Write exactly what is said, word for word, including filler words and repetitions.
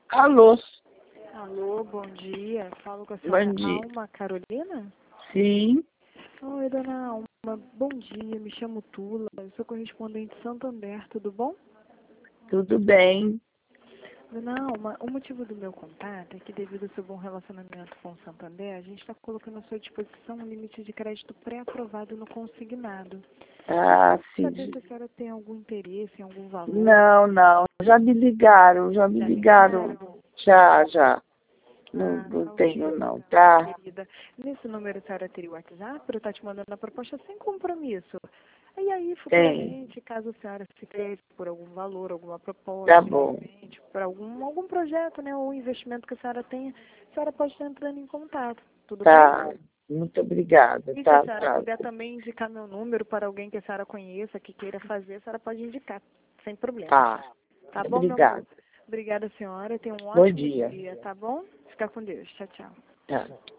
Alô, Alô, bom dia. Falo com a senhora bom dia. Alma Carolina? Sim, Oi, dona Alma. Bom dia, me chamo Tula. Eu sou correspondente Santander, tudo bom? tudo bem. Dona Alma, o motivo do meu contato é que devido ao seu bom relacionamento com o Santander, a gente está colocando à sua disposição um limite de crédito pré-aprovado no consignado. Ah, sim. Saber se a senhora tem algum interesse em algum valor. Não, não. Já me ligaram, já me Já ligaram. ligaram? Já, já. Não, Ah, não tá tenho, ok, não, tá? querida. Nesse número a senhora teria o WhatsApp para eu estar te mandando a proposta sem compromisso. E aí, Tem. futuramente, caso a senhora se interesse por algum valor, alguma proposta, Tá de bom. repente, por algum, algum projeto, né, ou investimento que a senhora tenha, a senhora pode estar entrando em contato. Tudo bem? Tá. Muito obrigada, E se a tá? senhora Tá. puder também indicar meu número para alguém que a senhora conheça, que queira fazer, a senhora pode indicar, sem problema. Tá. Tá bom, meu amor? Obrigada. Obrigada, senhora. Tenha um Bom ótimo dia. dia, tá bom? Fica com Deus. Tchau, tchau. Tá.